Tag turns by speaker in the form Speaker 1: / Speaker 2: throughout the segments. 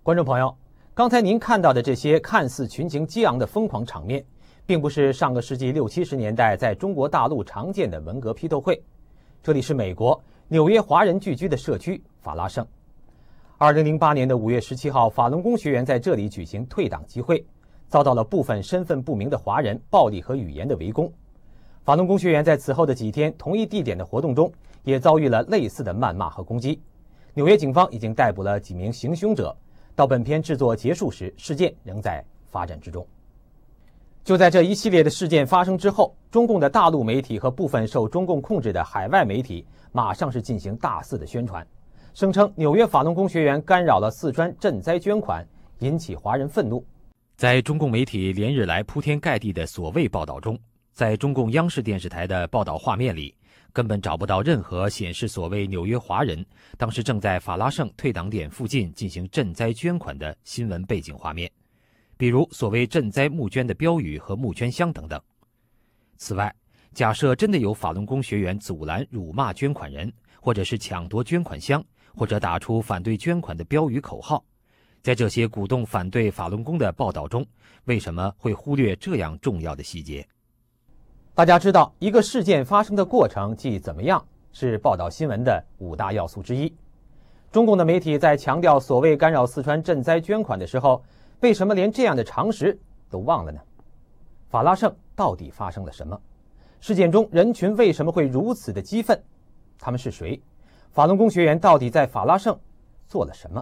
Speaker 1: 观众朋友，刚才您看到的这些看似群情激昂的疯狂场面，并不是上个世纪60、70年代在中国大陆常见的文革批斗会。这里是美国纽约华人聚居的社区法拉盛。2008年的5月17号，法轮功学员在这里举行退党集会，遭到了部分身份不明的华人暴力和语言的围攻。法轮功学员在此后的几天同一地点的活动中，也遭遇了类似的谩骂和攻击。纽约警方已经逮捕了几名行凶者。到本片制作结束时，事件仍在发展之中。就在这一系列的事件发生之后，中共的大陆媒体和部分受中共控制的海外媒体马上是进行大肆的宣传，声称纽约法轮功学员干扰了四川赈灾捐款，引起华人愤怒。在中共媒体连日来铺天盖地的所谓报道中，在中共央视电视台的报道画面里，根本找不到任何显示所谓纽约华人当时正在法拉盛退党点附近进行赈灾捐款的新闻背景画面，比如所谓赈灾募捐的标语和募捐箱等等。此外，假设真的有法轮功学员阻拦、辱骂捐款人，或者是抢夺捐款箱，或者打出反对捐款的标语口号，在这些鼓动反对法轮功的报道中，为什么会忽略这样重要的细节？大家知道，一个事件发生的过程即怎么样，是报道新闻的5大要素之一。中共的媒体在强调所谓干扰四川赈灾捐款的时候，为什么连这样的常识都忘了呢？法拉盛到底发生了什么？事件中人群为什么会如此的激愤？他们是谁？法轮功学员到底在法拉盛做了什么？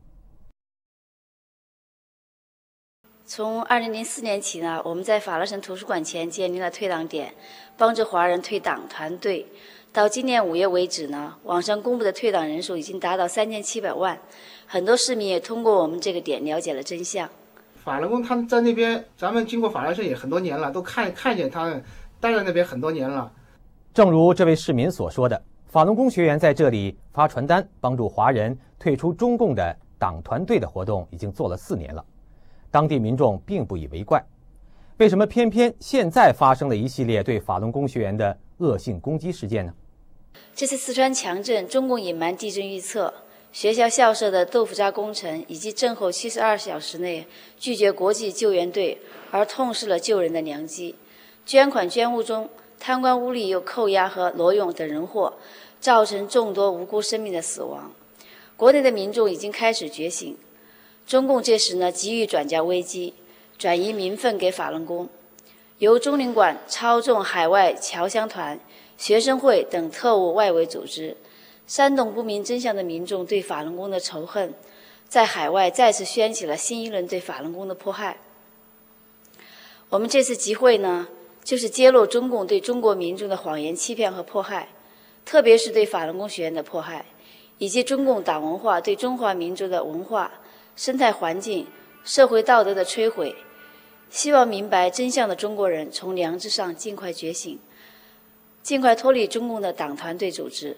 Speaker 2: 从2004年起呢，我们在法拉盛图书馆前建立了退党点，帮助华人退党团队。到今年5月为止呢，网上公布的退党人数已经达到3700万，很多市民也通过我们这个点了解了真相。
Speaker 3: 法轮功他们在那边，咱们经过法拉盛也很多年了，都看见他们待在那边很多年了。
Speaker 1: 正如这位市民所说的，法轮功学员在这里发传单，帮助华人退出中共的党团队的活动已经做了4年了。当地民众并不以为怪，为什么偏偏现在发生了一系列对法轮功学员的恶性攻击事件呢？
Speaker 2: 这次四川强震，中共隐瞒地震预测，学校校舍的豆腐渣工程，以及震后72小时内拒绝国际救援队，而痛失了救人的良机。捐款捐物中，贪官污吏又扣押和挪用等人祸，造成众多无辜生命的死亡。国内的民众已经开始觉醒。中共这时呢，急于转嫁危机，转移民愤给法轮功，由中领馆操纵海外侨乡团、学生会等特务外围组织，煽动不明真相的民众对法轮功的仇恨，在海外再次掀起了新一轮对法轮功的迫害。我们这次集会呢，就是揭露中共对中国民众的谎言欺骗和迫害，特别是对法轮功学员的迫害，以及中共党文化对中华民族的文化、生态环境、社会道德的摧毁。希望明白真相的中国人从良知上尽快觉醒，尽快脱离中共的党团队组织。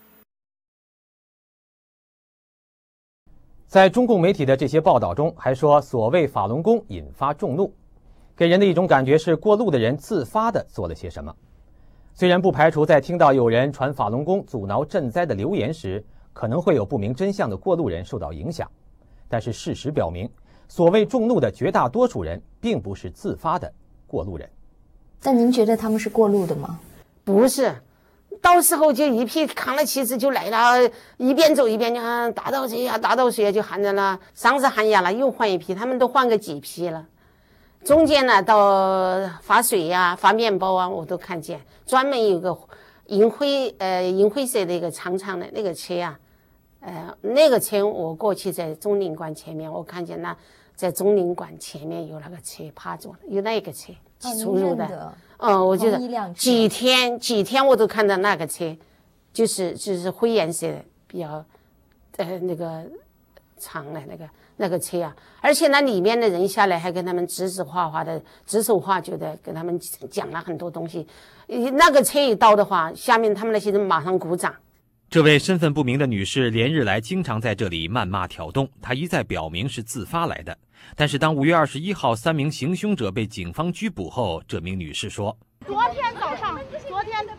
Speaker 1: 在中共媒体的这些报道中，还说所谓法轮功引发众怒，给人的一种感觉是过路的人自发地做了些什么。虽然不排除在听到有人传法轮功阻挠赈灾的流言时，可能会有不明真相的过路人受到影响，但是事实表明，所谓众怒的绝大多数人并不是自发的过路人。
Speaker 4: 但您觉得他们是过路的吗？
Speaker 5: 不是，到时候就一批扛了旗子就来了，一边走一边就喊打倒谁呀，打倒谁呀，就喊着了。上次喊哑了，又换一批，他们都换个几批了。中间呢，到发水呀、发面包啊，我都看见。专门有个银灰色的一个长长的那个车啊。那个车我过去在中领馆前面，我看见那在中领馆前面有那个车趴着了，有那个车出入的。我觉得几天我都看到那个车，就是灰颜色的，比较那个长的那个车啊，而且那里面的人下来还跟他们指手画脚的跟他们讲了很多东西。那个车一到的话，下面他们那些人马上鼓掌。
Speaker 1: 这位身份不明的女士连日来经常在这里谩骂挑动，她一再表明是自发来的。但是当5月21号3名行凶者被警方拘捕后，这名女士说：
Speaker 6: 昨天早上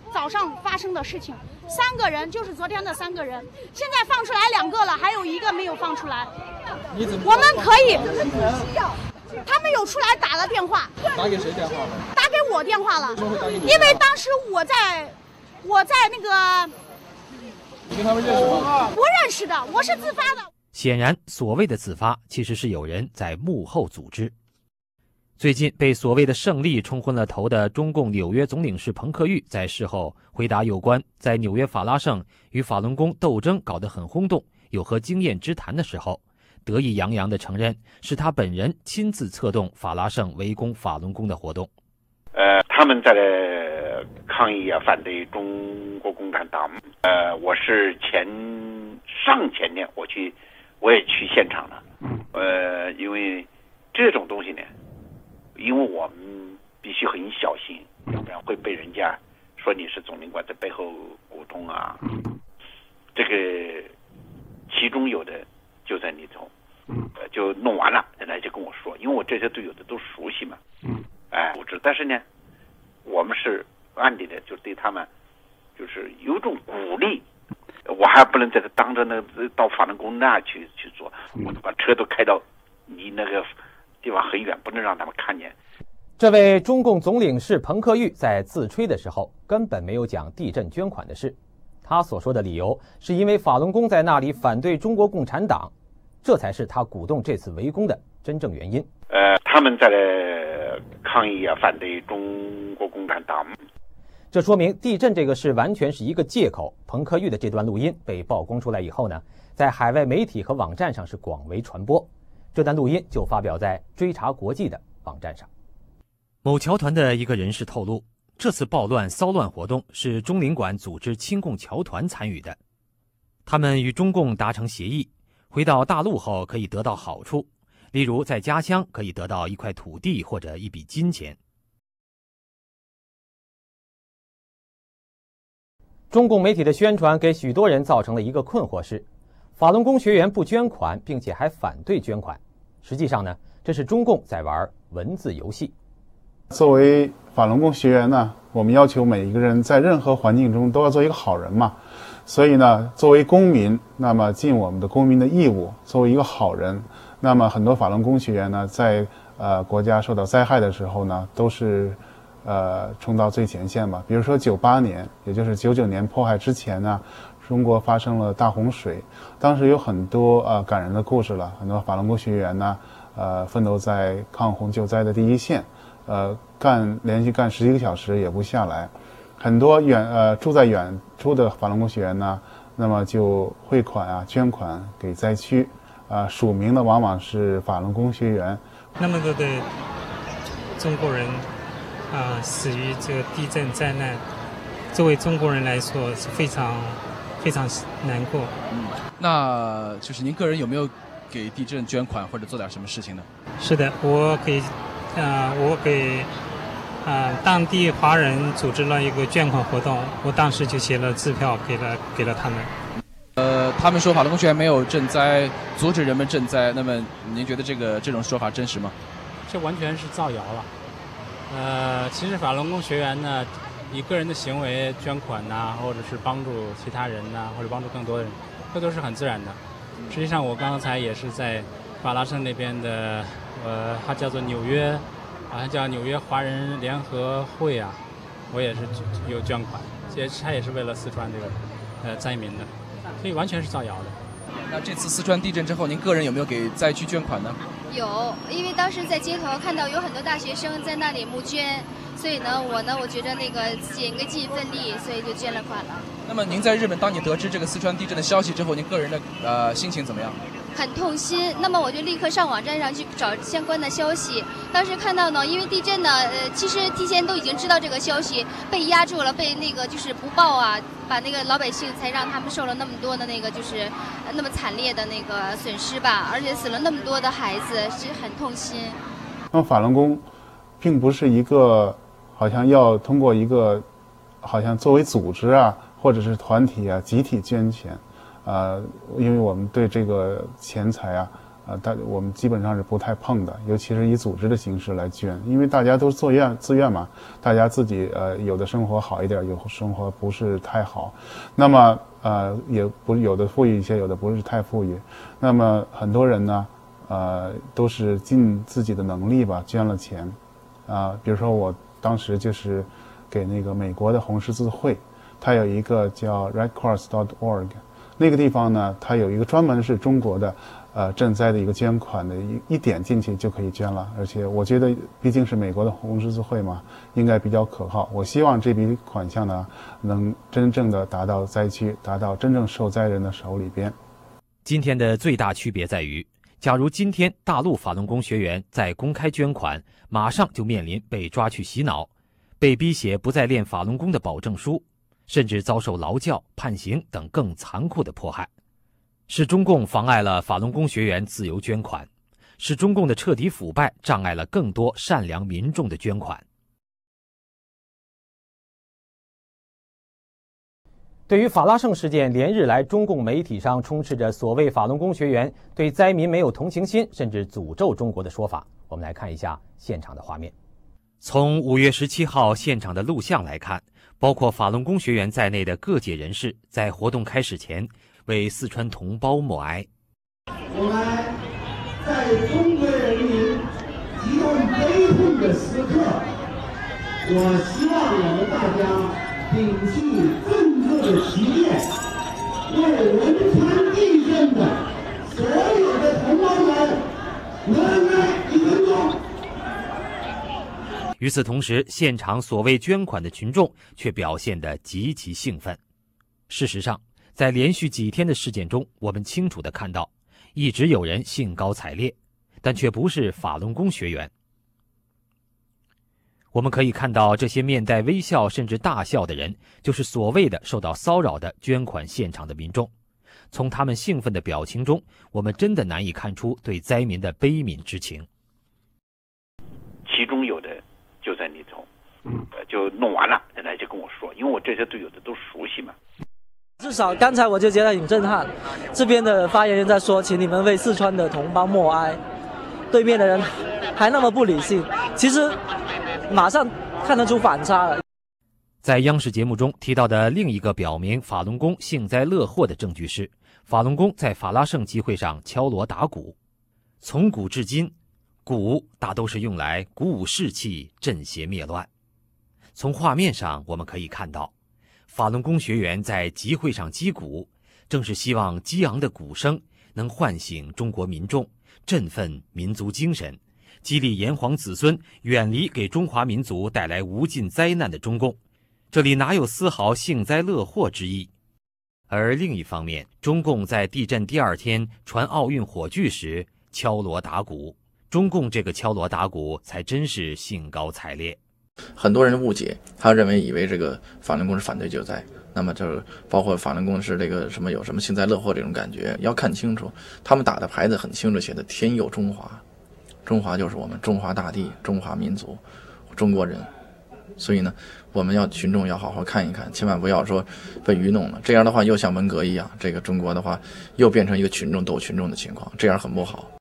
Speaker 6: 早上发生的事情，3个人就是昨天的3个人，现在放出来2个了，还有1个没有放出来。我们可以，他们有出来打了电话。
Speaker 7: 打给谁电话了？
Speaker 6: 打给我电话了，因为当时我在那个。
Speaker 7: 你跟他们认识吗？
Speaker 6: 不认识的，我是自发的。
Speaker 1: 显然，所谓的自发其实是有人在幕后组织。最近被所谓的胜利冲昏了头的中共纽约总领事彭克玉，在事后回答有关在纽约法拉盛与法轮功斗争搞得很轰动，有何经验之谈的时候，得意洋洋地承认是他本人亲自策动法拉盛围攻法轮功的活动。
Speaker 8: 他们在抗议啊，反对中国共产党。我是上前年我也去现场了。因为这种东西呢，因为我们必须很小心，要不然会被人家说你是总领馆在背后鼓动啊。这个其中有的就在里头，就弄完了，人家就跟我说，因为我这些队友的都熟悉嘛。组织，但是呢，我们是暗地的，就对他们就是有一种鼓励。我还不能在这当着到法轮功那去做，我把车都开到离那个地方很远，不能让他们看见。
Speaker 1: 这位中共总领事彭克玉在自吹的时候，根本没有讲地震捐款的事。他所说的理由是因为法轮功在那里反对中国共产党，这才是他鼓动这次围攻的真正原因。
Speaker 8: 他们在抗议啊，反对中国共产党。
Speaker 1: 这说明地震这个事完全是一个借口。彭克玉的这段录音被曝光出来以后呢，在海外媒体和网站上是广为传播。这段录音就发表在追查国际的网站上。某侨团的一个人士透露，这次暴乱骚乱活动是中领馆组织亲共侨团参与的。他们与中共达成协议，回到大陆后可以得到好处，例如在家乡可以得到一块土地或者一笔金钱。中共媒体的宣传给许多人造成了一个困惑是，法轮功学员不捐款，并且还反对捐款。实际上呢，这是中共在玩文字游戏。
Speaker 9: 作为法轮功学员呢，我们要求每一个人在任何环境中都要做一个好人嘛。所以呢，作为公民，那么尽我们的公民的义务，作为一个好人。那么很多法轮功学员呢，在国家受到灾害的时候呢，都是冲到最前线嘛。比如说98年，也就是99年迫害之前呢，中国发生了大洪水，当时有很多感人的故事了。很多法轮功学员呢，奋斗在抗洪救灾的第一线，连续干11个小时也不下来。很多住在远处的法轮功学员呢，那么就汇款啊、捐款给灾区，署名的往往是法轮功学员。
Speaker 10: 那么多的中国人死于这个地震灾难，作为中国人来说是非常非常难过。
Speaker 7: 那就是您个人有没有给地震捐款或者做点什么事情呢？
Speaker 10: 是的，我给当地华人组织了一个捐款活动，我当时就写了支票给了他们。
Speaker 7: 他们说法轮功学员没有赈灾，阻止人们赈灾，那么您觉得这种说法真实吗？
Speaker 11: 这完全是造谣了。其实法轮功学员呢，以个人的行为捐款呐，或者是帮助其他人呐，或者帮助更多的人，这都是很自然的。实际上，我刚才也是在法拉盛那边的，它叫做纽约，好像叫纽约华人联合会啊，我也是有捐款，它也是为了四川这个灾民的，所以完全是造谣的。
Speaker 7: 那这次四川地震之后，您个人有没有给灾区捐款呢？
Speaker 12: 有，因为当时在街头看到有很多大学生在那里募捐，所以呢，我觉得那个自己应该尽一份力，所以就捐了款了。那
Speaker 7: 么您在日本，当你得知这个四川地震的消息之后，您个人的心情怎么样？
Speaker 12: 很痛心，那么我就立刻上网站上去找相关的消息。当时看到呢，因为地震呢，其实提前都已经知道这个消息，被压住了，被那个就是不报啊，把那个老百姓才让他们受了那么多的那个就是那么惨烈的那个损失吧，而且死了那么多的孩子，是很痛心。
Speaker 9: 那么法轮功并不是一个好像要通过一个好像作为组织啊或者是团体啊集体捐钱。因为我们对这个钱财我们基本上是不太碰的，尤其是以组织的形式来捐，因为大家都是自愿嘛，大家自己有的生活好一点，有生活不是太好，那么也不有的富裕一些，有的不是太富裕，那么很多人呢都是尽自己的能力吧捐了钱，比如说我当时就是给那个美国的红十字会，它有一个叫 redcross.org， 那个地方呢，它有一个专门是中国的赈灾的一个捐款的，一点进去就可以捐了，而且我觉得毕竟是美国的红十字会嘛，应该比较可靠。我希望这笔款项呢，能真正的达到灾区，达到真正受灾人的手里边。
Speaker 1: 今天的最大区别在于，假如今天大陆法轮功学员在公开捐款，马上就面临被抓去洗脑，被逼写不再练法轮功的保证书，甚至遭受劳教、判刑等更残酷的迫害。是中共妨碍了法轮功学员自由捐款，是中共的彻底腐败障碍了更多善良民众的捐款。对于法拉盛事件，连日来中共媒体上充斥着所谓法轮功学员对灾民没有同情心，甚至诅咒中国的说法。我们来看一下现场的画面。从5月17号现场的录像来看，包括法轮功学员在内的各界人士在活动开始前为四川同胞默哀。
Speaker 13: 我们在中国人民极度悲痛的时刻，我希望我们大家摒弃政治的歧见，为汶川地震的所有的同胞们默哀1分钟。
Speaker 1: 与此同时，现场所谓捐款的群众却表现得极其兴奋。事实上，在连续几天的事件中，我们清楚地看到，一直有人兴高采烈，但却不是法轮功学员。我们可以看到，这些面带微笑甚至大笑的人，就是所谓的受到骚扰的捐款现场的民众。从他们兴奋的表情中，我们真的难以看出对灾民的悲悯之情。
Speaker 8: 其中有的就在里头，就弄完了，人家就跟我说，因为我这些队友的都熟悉嘛。
Speaker 14: 至少刚才我就觉得挺震撼，这边的发言人在说，请你们为四川的同胞默哀，对面的人还那么不理性，其实马上看得出反差了。
Speaker 1: 在央视节目中提到的另一个表明法轮功幸灾乐祸的证据是，法轮功在法拉盛集会上敲锣打鼓。从古至今，鼓大都是用来鼓舞士气、镇邪灭乱。从画面上我们可以看到，法轮功学员在集会上击鼓，正是希望激昂的鼓声能唤醒中国民众，振奋民族精神，激励炎黄子孙远离给中华民族带来无尽灾难的中共。这里哪有丝毫幸灾乐祸之意？而另一方面，中共在地震第2天传奥运火炬时敲锣打鼓，中共这个敲锣打鼓才真是兴高采烈。
Speaker 15: 很多人误解，他以为这个法轮功是反对救灾，那么就是包括法轮功是这个什么有什么幸灾乐祸这种感觉，要看清楚，他们打的牌子很清楚，写的天佑中华，中华就是我们中华大地、中华民族、中国人。所以呢，我们群众要好好看一看，千万不要说被愚弄了，这样的话又像文革一样，这个中国的话又变成一个群众斗群众的情况，这样很不好。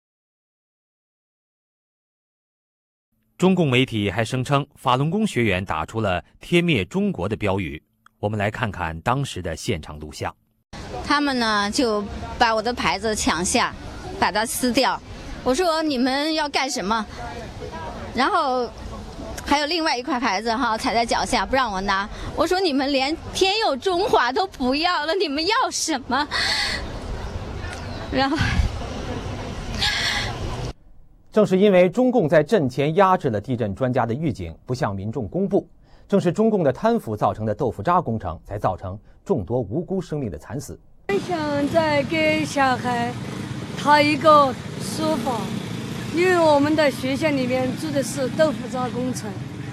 Speaker 1: 中共媒体还声称，法轮功学员打出了“天灭中国”的标语。我们来看看当时的现场录像。
Speaker 16: 他们呢就把我的牌子抢下，把它撕掉。我说你们要干什么？然后还有另外一块牌子踩在脚下不让我拿。我说你们连天佑中华都不要了，你们要什么？然后。
Speaker 1: 正是因为中共在震前压制了地震专家的预警，不向民众公布，正是中共的贪腐造成的豆腐渣工程，才造成众多无辜生命的惨死。
Speaker 17: 想再给小孩讨一个说法，因为我们的学校里面做的是豆腐渣工程，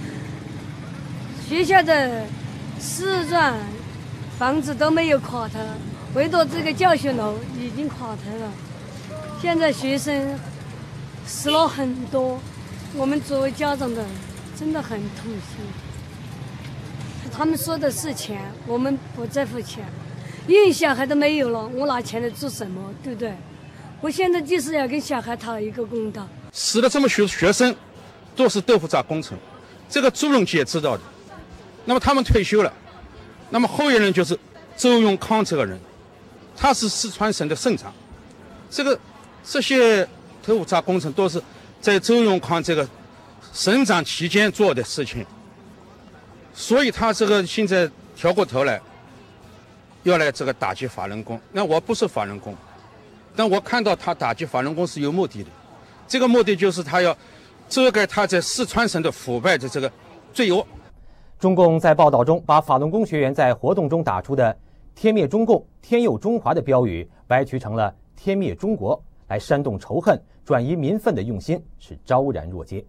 Speaker 17: 学校的4幢房子都没有垮塌，唯独这个教学楼已经垮塌了。现在学生死了很多，我们作为家长的真的很痛心。他们说的是钱，我们不在乎钱，因为小孩都没有了，我拿钱来做什么，对不对？ 我现在就是要给小孩讨一个公道。
Speaker 18: 死的这么学生，都是豆腐渣工程，这个朱镕基也知道的。那么他们退休了，那么后一任就是周永康这个人，他是四川省的省长。这些豆腐渣工程都是在周永康这个省长期间做的事情，所以他这个现在调过头来，要来这个打击法轮功。那我不是法轮功，但我看到他打击法轮功是有目的的，这个目的就是他要遮盖他在四川省的腐败的这个罪恶。
Speaker 1: 中共在报道中把法轮功学员在活动中打出的“天灭中共，天佑中华”的标语歪曲成了“天灭中国”，来煽动仇恨、转移民愤的用心是昭然若揭。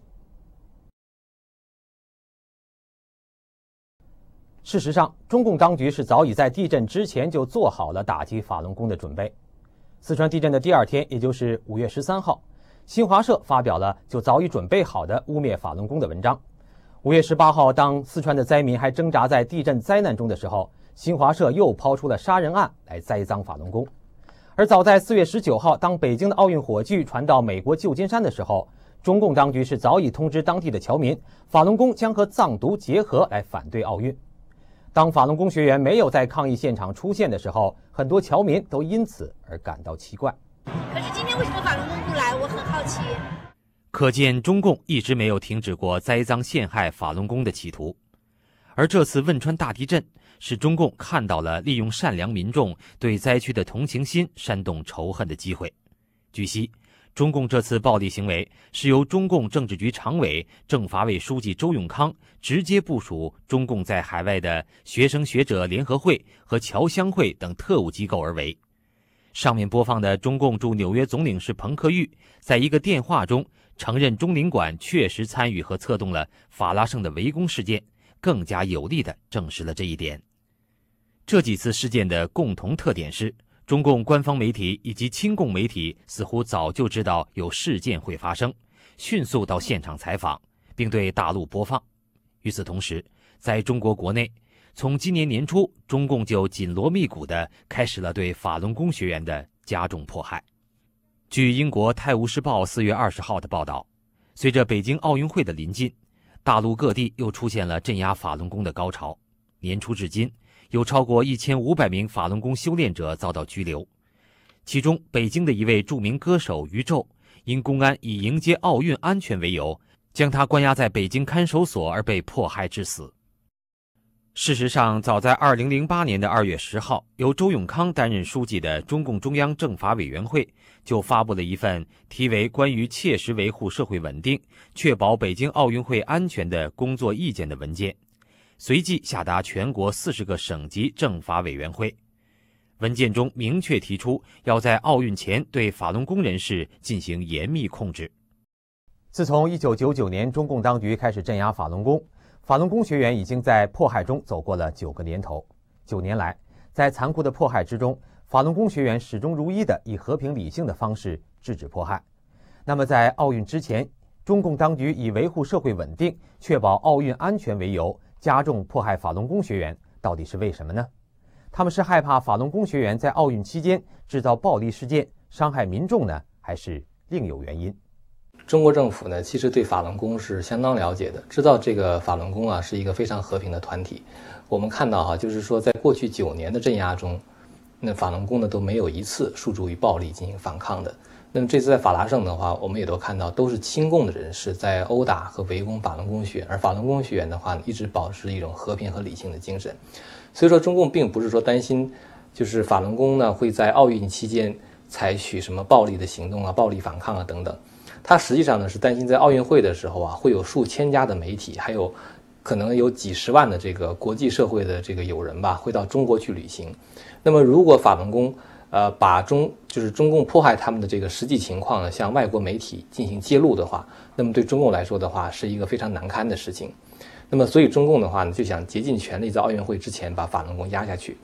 Speaker 1: 事实上，中共当局是早已在地震之前就做好了打击法轮功的准备。四川地震的第2天，也就是5月13号，新华社发表了就早已准备好的污蔑法轮功的文章。5月18号，当四川的灾民还挣扎在地震灾难中的时候，新华社又抛出了杀人案来栽赃法轮功。而早在4月19号，当北京的奥运火炬传到美国旧金山的时候，中共当局是早已通知当地的侨民，法轮功将和藏独结合来反对奥运。当法轮功学员没有在抗议现场出现的时候，很多侨民都因此而感到奇怪。
Speaker 6: 可是今天为什么法轮功不来？我很好奇。
Speaker 1: 可见中共一直没有停止过栽赃陷害法轮功的企图。而这次汶川大地震使中共看到了利用善良民众对灾区的同情心煽动仇恨的机会。据悉，中共这次暴力行为是由中共政治局常委、政法委书记周永康直接部署中共在海外的学生学者联合会和侨乡会等特务机构而为。上面播放的中共驻纽约总领事彭克玉在一个电话中承认中领馆确实参与和策动了法拉盛的围攻事件，更加有力地证实了这一点。这几次事件的共同特点是，中共官方媒体以及亲共媒体似乎早就知道有事件会发生，迅速到现场采访，并对大陆播放。与此同时，在中国国内，从今年年初，中共就紧锣密鼓地开始了对法轮功学员的加重迫害。据英国《泰晤士报》4月20号的报道，随着北京奥运会的临近，大陆各地又出现了镇压法轮功的高潮。年初至今，有超过1500名法轮功修炼者遭到拘留，其中北京的一位著名歌手于宙，因公安以迎接奥运安全为由，将他关押在北京看守所而被迫害致死。事实上，早在2008年的2月10号，由周永康担任书记的中共中央政法委员会就发布了一份题为《关于切实维护社会稳定、确保北京奥运会安全的工作意见》的文件，随即下达全国40个省级政法委员会。文件中明确提出，要在奥运前对法轮功人士进行严密控制。自从1999年中共当局开始镇压法轮功，法轮功学员已经在迫害中走过了9个年头。9年来，在残酷的迫害之中，法轮功学员始终如一地以和平理性的方式制止迫害。那么在奥运之前，中共当局以维护社会稳定、确保奥运安全为由，加重迫害法轮功学员，到底是为什么呢？他们是害怕法轮功学员在奥运期间制造暴力事件，伤害民众呢，还是另有原因？
Speaker 19: 中国政府呢，其实对法轮功是相当了解的，知道这个法轮功啊是一个非常和平的团体。我们看到就是说在过去9年的镇压中，那法轮功呢都没有一次诉诸于暴力进行反抗的。那么这次在法拉盛的话，我们也都看到都是亲共的人士在殴打和围攻法轮功学员，而法轮功学员的话呢，一直保持一种和平和理性的精神。所以说中共并不是说担心就是法轮功呢会在奥运期间采取什么暴力的行动啊、暴力反抗啊等等。他实际上呢是担心在奥运会的时候啊，会有数千家的媒体，还有可能有几十万的这个国际社会的这个友人吧，会到中国去旅行。那么如果法轮功把中共迫害他们的这个实际情况呢，向外国媒体进行揭露的话，那么对中共来说的话，是一个非常难堪的事情。那么所以中共的话呢，就想竭尽全力在奥运会之前把法轮功压下去。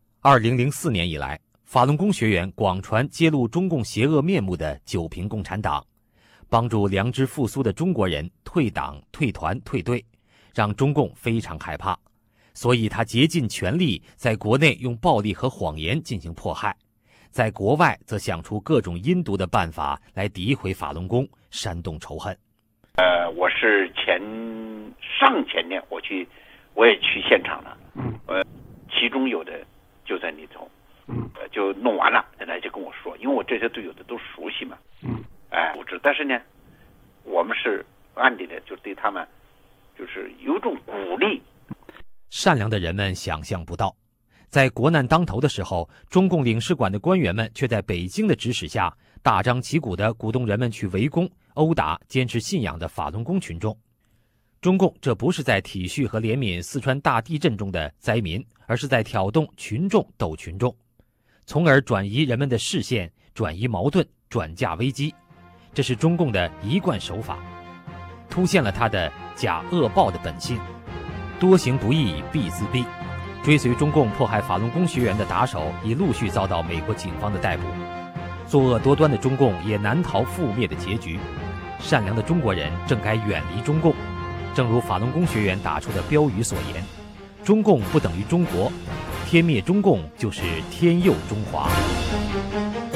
Speaker 1: 2004年以来，法轮功学员广传揭露中共邪恶面目的九平共产党，帮助良知复苏的中国人退党、退团、退队，让中共非常害怕，所以他竭尽全力在国内用暴力和谎言进行迫害， 在国外则想出各种阴毒的办法来诋毁法轮功，煽动仇恨。
Speaker 8: 我是上前年我也去现场了，其中有的就在里头，就弄完了，人家就跟我说，因为我这些队友的都熟悉嘛，但是呢，我们是暗地里就对他们就是有种鼓励。
Speaker 1: 善良的人们想象不到，在国难当头的时候，中共领事馆的官员们却在北京的指使下，大张旗鼓地鼓动人们去围攻、殴打坚持信仰的法轮功群众。中共这不是在体恤和怜悯四川大地震中的灾民，而是在挑动群众斗群众，从而转移人们的视线，转移矛盾，转嫁危机。这是中共的一贯手法，凸显了他的假恶暴的本性。多行不义必自毙。追随中共迫害法轮功学员的打手已陆续遭到美国警方的逮捕。作恶多端的中共也难逃覆灭的结局。善良的中国人正该远离中共。正如法轮功学员打出的标语所言：中共不等于中国，天灭中共就是天佑中华。